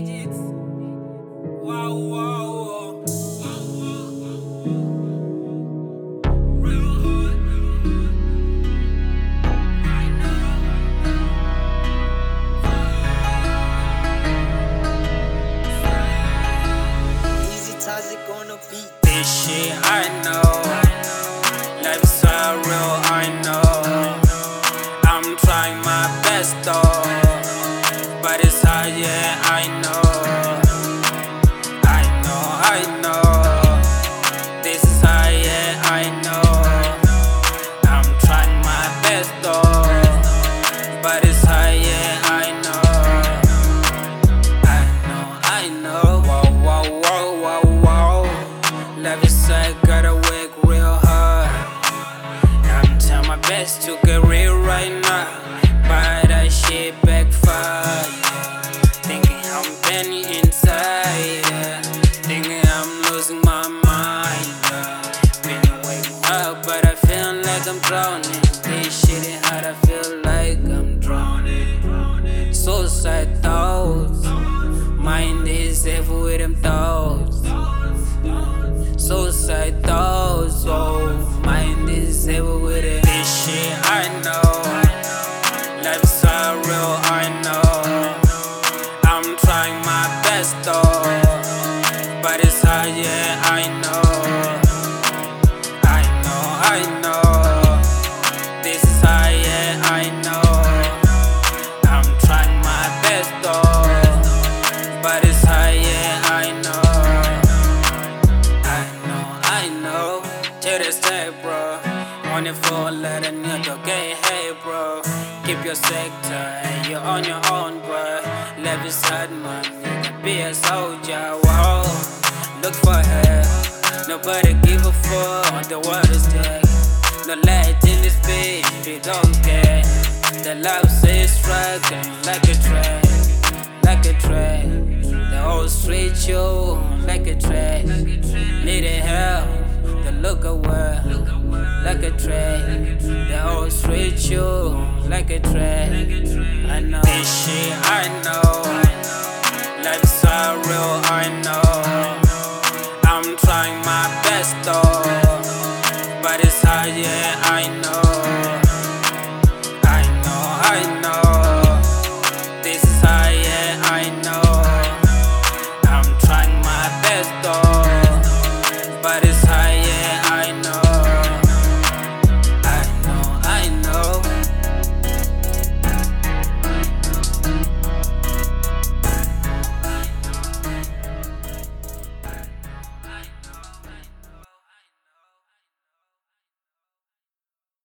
Wow, wow, Easy Toxic on the beat. this shit I know. Life is so real, I know. I'm trying my best though, but it's hard, yeah, I know. I know. This is hard, yeah, I know. I'm trying my best though, but it's hard, yeah, I know. I know. Whoa. Love is so I gotta work real hard. I'm trying my best to get real right now, but that shit backfire. Thinking I'm burning inside, thinking I'm losing my mind. Been waking up, but I feel like I'm drowning. This shit ain't hard, I feel like I'm drowning. Suicide thoughts, mind is evil with them thoughts. Suicide thoughts, oh, mind is evil with it. This shit I know. Life is so real, I know. I'm trying my best though, but it's hard, yeah, I know. I know. This is hard, yeah, I know. I'm trying my best though, but it's hard, yeah, I know. I know. To this day, bro. Only for let a nigga get hey, bro. Keep your sector and you're on your own, bro. Life is hard, man. Nigga, be a soldier, whoa. Look for her. Nobody give a fuck on the world is dead. No light in this bitch, we don't care. The life is struggling like a train, like a train. The whole street you like a train. Needing help, the look away like a train. The whole street you like a train. I know this shit, I know. Life is so real, I know.